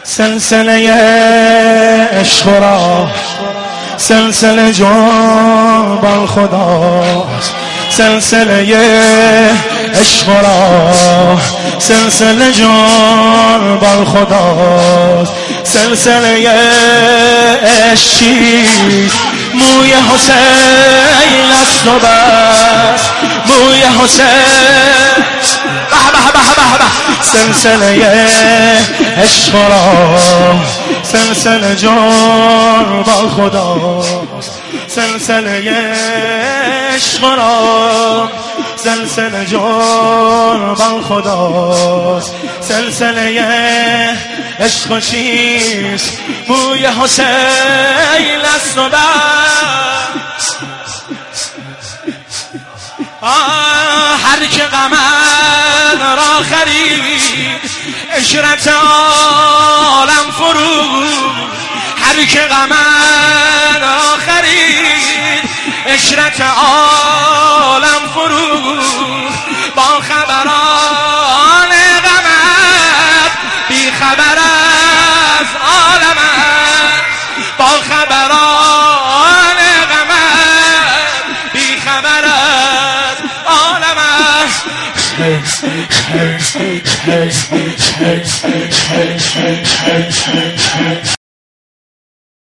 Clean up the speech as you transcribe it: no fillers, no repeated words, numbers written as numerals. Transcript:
سلسله عشق را سلسله جان با خداست، سلسله عشق را سلسله جان با خداست، سلسله عشقی موی حسین است و بس موی حسین سلسله عشق را سلسله جان با خدا، سلسله عشق را سلسله جان با خدا، سلسله عشق چیست موی حسین است و بس هر که غمن را خرید عشرت عالم فرود، هر که غمن را خرید عشرت عالم فرود، با خبران غمت بی خبر از عالمت، با خبران غمت بی خبر از عالمت.